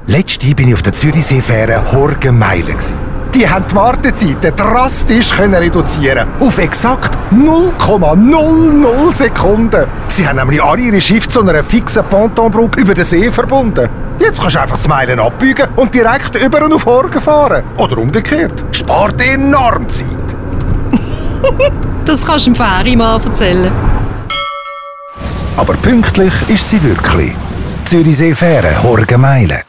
Letzte bin ich auf der Zürichseefähre Horgenmeilen. Die haben die Wartezeiten drastisch reduzieren auf exakt 0,00 Sekunden. Sie haben nämlich alle ihre Schiffe zu einer fixen Pontonbrücke über den See verbunden. Jetzt kannst du einfach die Meilen abbiegen und direkt über und auf Horgen fahren. Oder umgekehrt. Spart enorm Zeit. Das kannst du dem Fährimann erzählen. Aber pünktlich ist sie wirklich. Zürichseefähre Horgenmeilen.